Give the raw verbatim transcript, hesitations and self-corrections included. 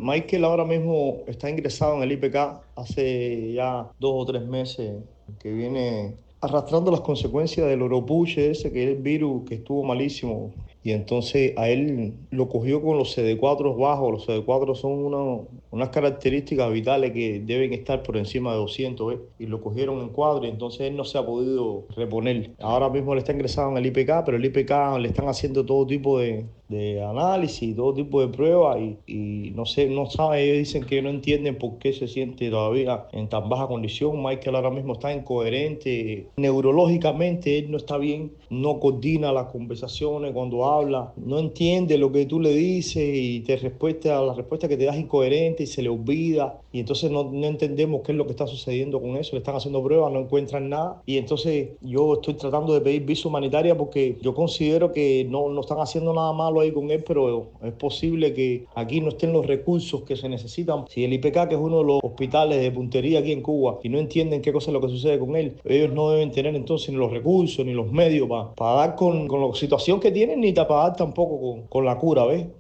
Michael ahora mismo está ingresado en el I P K hace ya dos o tres meses que viene arrastrando las consecuencias del oropuche ese, que es el virus que estuvo malísimo. Y entonces a él lo cogió con los C D cuatro bajos. Los C D cuatro son uno- unas características vitales que deben estar por encima de doscientos, ¿ves? Y lo cogieron en cuadro y entonces él no se ha podido reponer. Ahora mismo le está ingresado en el I P K, pero el I P K le están haciendo todo tipo de, de análisis, todo tipo de pruebas y, y no sé, no saben, ellos dicen que no entienden por qué se siente todavía en tan baja condición. Michael ahora mismo está incoherente, neurológicamente él no está bien, no coordina las conversaciones cuando habla, no entiende lo que tú le dices y te respuesta, la respuesta que te das incoherente y se le olvida y entonces no, no entendemos qué es lo que está sucediendo con eso, le están haciendo pruebas, no encuentran nada y entonces yo estoy tratando de pedir visa humanitaria porque yo considero que no, no están haciendo nada malo ahí con él, pero es posible que aquí no estén los recursos que se necesitan. Si el I P K, que es uno de los hospitales de puntería aquí en Cuba, y no entienden qué cosa es lo que sucede con él, ellos no deben tener entonces ni los recursos ni los medios para pa dar con, con la situación que tienen, ni para dar tampoco con, con la cura, ¿ves?